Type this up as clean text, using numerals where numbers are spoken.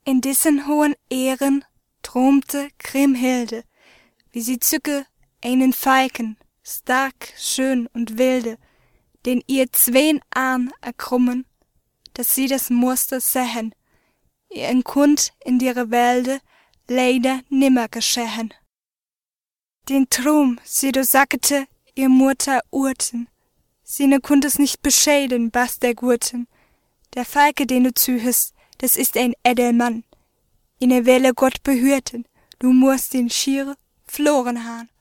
In diesen hohen Ehren thromte Kriemhilde, wie sie zücke einen Falken, stark, schön und wilde, den ihr zween Arm erkrummen, dass sie das Muster sähen, ihren Kund in ihre Wälde leider nimmer geschehen. Den Traum, sie durchsackete, ihr Mutter urten, sie ne kund es nicht bescheiden, was der Gurten. Der Falke, den du zühest, das ist ein Edelmann. In der Welle Gott behüten, du musst ihn schiere, verloren han.